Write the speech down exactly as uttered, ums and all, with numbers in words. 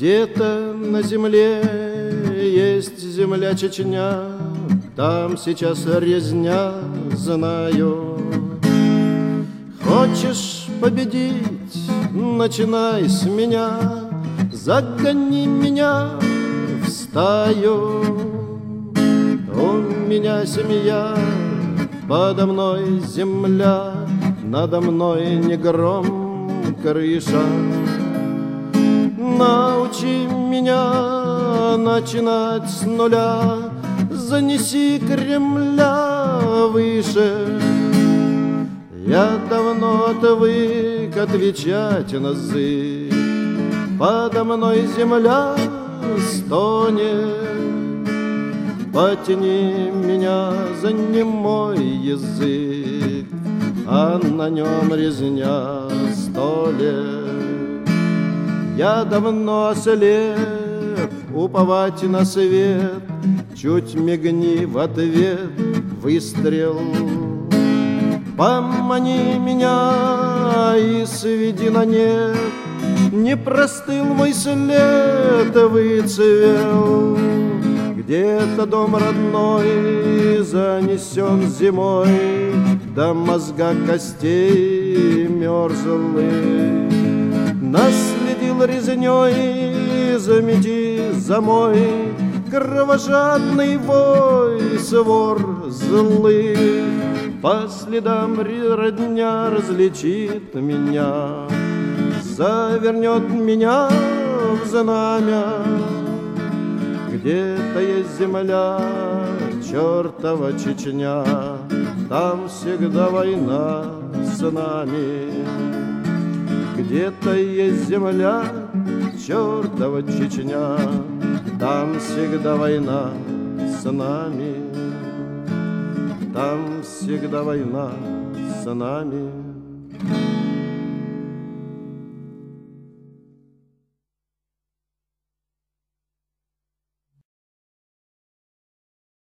Где-то на земле есть земля Чечня, там сейчас резня, знаю. Хочешь победить, начинай с меня, загони меня в стаю. У меня семья, подо мной земля, надо мной не гром, крыша. Научи меня начинать с нуля, занеси Кремля выше. Я давно отвык отвечать на зык, подо мной земля стонет. Потяни меня за немой язык, а на нем резня сто лет. Я давно ослеп, уповать на свет, чуть мигни в ответ выстрел. Помани меня и сведи на нет, не простыл мой след, выцвел. Где-то дом родной занесен зимой, до мозга костей мерзлых. Наследил резней, замети замой, кровожадный вой свор злых. По следам родня различит меня, завернет меня в знамя. Где-то есть земля, чертова Чечня, там всегда война с нами. Где-то есть земля, чертова Чечня, там всегда война с нами. Там всегда война с нами.